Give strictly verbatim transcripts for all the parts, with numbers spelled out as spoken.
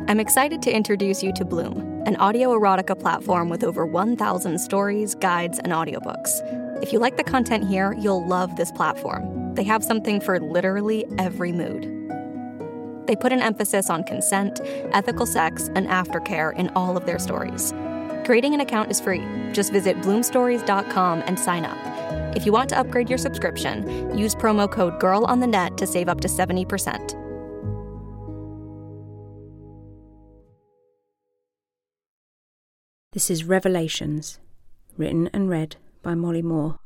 I'm excited to introduce you to Bloom, an audio erotica platform with over one thousand stories, guides, and audiobooks. If you like the content here, you'll love this platform. They have something for literally every mood. They put an emphasis on consent, ethical sex, and aftercare in all of their stories. Creating an account is free. Just visit bloom stories dot com and sign up. If you want to upgrade your subscription, use promo code GIRLONTHENET to save up to seventy percent. This is Revelations, written and read by Molly Moore.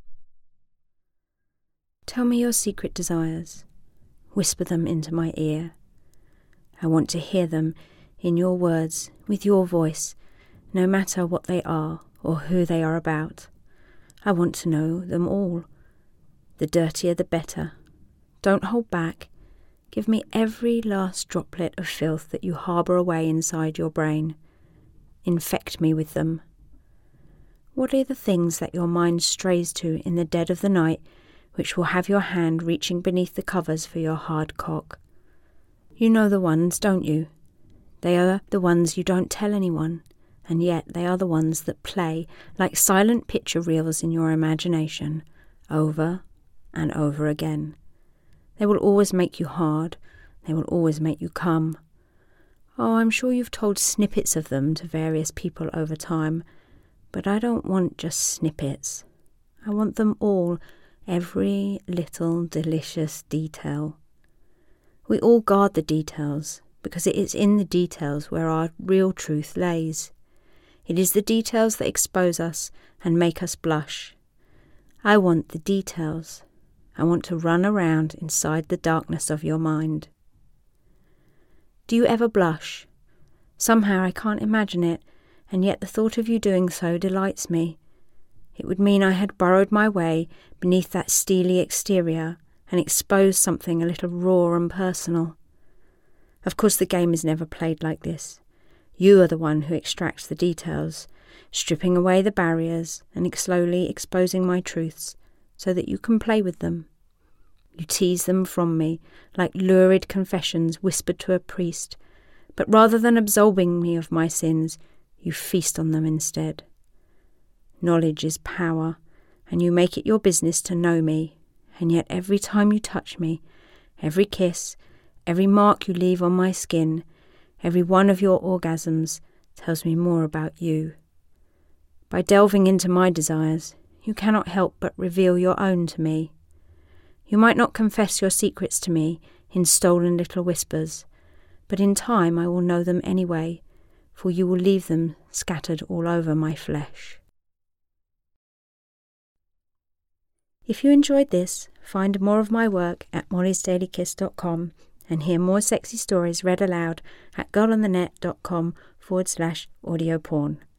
Tell me your secret desires. Whisper them into my ear. I want to hear them in your words, with your voice, no matter what they are or who they are about. I want to know them all. The dirtier the better. Don't hold back. Give me every last droplet of filth that you harbour away inside your brain. Infect me with them. What are the things that your mind strays to in the dead of the night, which will have your hand reaching beneath the covers for your hard cock? You know the ones, don't you? They are the ones you don't tell anyone, and yet they are the ones that play like silent picture reels in your imagination, over and over again. They will always make you hard. They will always make you come. Oh, I'm sure you've told snippets of them to various people over time, but I don't want just snippets. I want them all, every little delicious detail. We all guard the details, because it is in the details where our real truth lays. It is the details that expose us and make us blush. I want the details. I want to run around inside the darkness of your mind. Do you ever blush? Somehow I can't imagine it, and yet the thought of you doing so delights me. It would mean I had burrowed my way beneath that steely exterior and exposed something a little raw and personal. Of course the game is never played like this. You are the one who extracts the details, stripping away the barriers and slowly exposing my truths so that you can play with them. You tease them from me like lurid confessions whispered to a priest, but rather than absolving me of my sins, you feast on them instead. Knowledge is power, and you make it your business to know me, and yet every time you touch me, every kiss, every mark you leave on my skin, every one of your orgasms tells me more about you. By delving into my desires, you cannot help but reveal your own to me. You might not confess your secrets to me in stolen little whispers, but in time I will know them anyway, for you will leave them scattered all over my flesh. If you enjoyed this, find more of my work at mollys daily kiss dot com and hear more sexy stories read aloud at girlonthenet dot com forward slash audio porn.